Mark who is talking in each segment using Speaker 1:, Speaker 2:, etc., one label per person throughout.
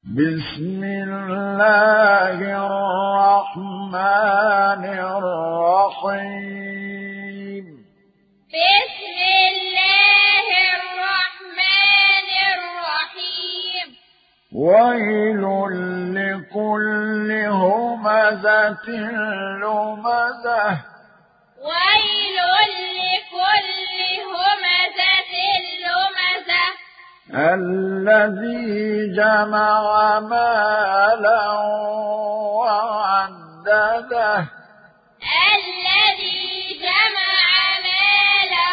Speaker 1: بسم الله الرحمن الرحيم
Speaker 2: بسم الله الرحمن الرحيم
Speaker 1: ويل لكل همزة لمزة
Speaker 2: ويل لكل همزة لمزة
Speaker 1: الذي جمع مالا وعدده
Speaker 2: الذي جمع مالا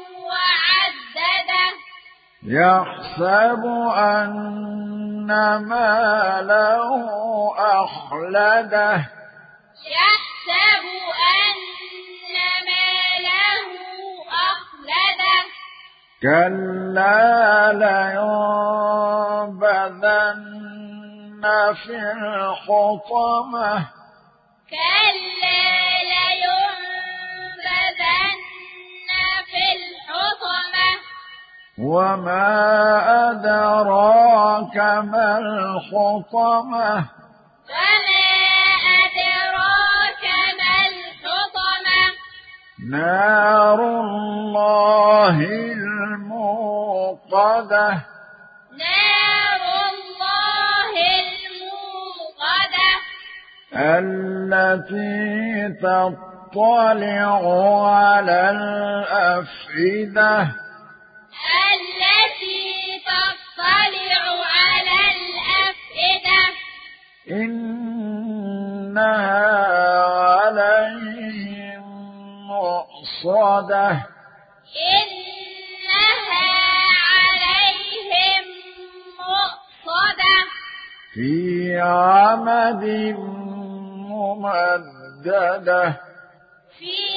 Speaker 2: وعدده
Speaker 1: يحسب أن ماله أخلده
Speaker 2: يحسب أن ماله أخلده
Speaker 1: كلا لينبذن في الحطمة
Speaker 2: كلا لينبذن في الحطمة
Speaker 1: وما أدراك ما الحطمة
Speaker 2: وما أدراك ما الحطمة
Speaker 1: نار الله الموقدة
Speaker 2: نار الله الموقدة
Speaker 1: التي تطلع على الأفئدة
Speaker 2: التي تطلع على الأفئدة
Speaker 1: إنها عليهم مؤصدة
Speaker 2: إنها عليهم مؤصدة
Speaker 1: في عمد ممددة
Speaker 2: في